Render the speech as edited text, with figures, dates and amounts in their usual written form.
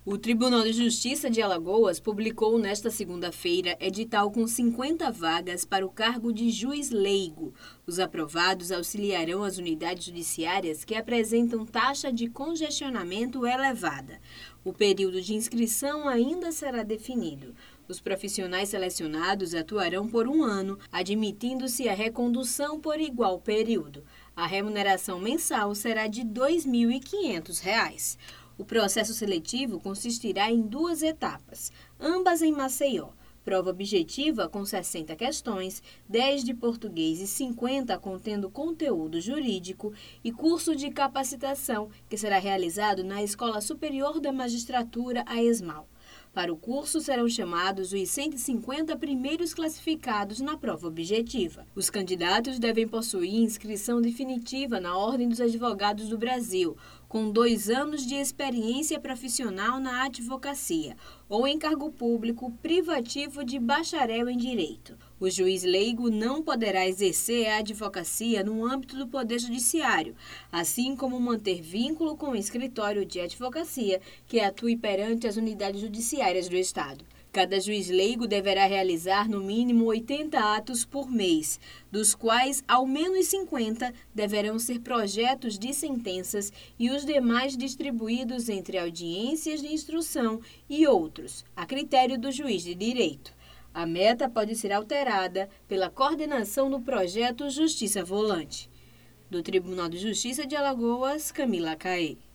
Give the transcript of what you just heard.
O Tribunal de Justiça de Alagoas publicou nesta segunda-feira edital com 50 vagas para o cargo de juiz leigo. Os aprovados auxiliarão as unidades judiciárias que apresentam taxa de congestionamento elevada. O período de inscrição ainda será definido. Os profissionais selecionados atuarão por 1 ano, admitindo-se a recondução por igual período. A remuneração mensal será de R$ 2.500. O processo seletivo consistirá em 2 etapas, ambas em Maceió. Prova objetiva com 60 questões, 10 de português e 50 contendo conteúdo jurídico, e curso de capacitação, que será realizado na Escola Superior da Magistratura, a ESMAU. Para o curso serão chamados os 150 primeiros classificados na prova objetiva. Os candidatos devem possuir inscrição definitiva na Ordem dos Advogados do Brasil, com 2 anos de experiência profissional na advocacia ou em cargo público privativo de bacharel em Direito. O juiz leigo não poderá exercer a advocacia no âmbito do Poder Judiciário, assim como manter vínculo com o escritório de advocacia que atue perante as unidades judiciárias do Estado. Cada juiz leigo deverá realizar no mínimo 80 atos por mês, dos quais ao menos 50 deverão ser projetos de sentenças e os demais distribuídos entre audiências de instrução e outros, a critério do juiz de direito. A meta pode ser alterada pela coordenação do projeto Justiça Volante. Do Tribunal de Justiça de Alagoas, Camila Caê.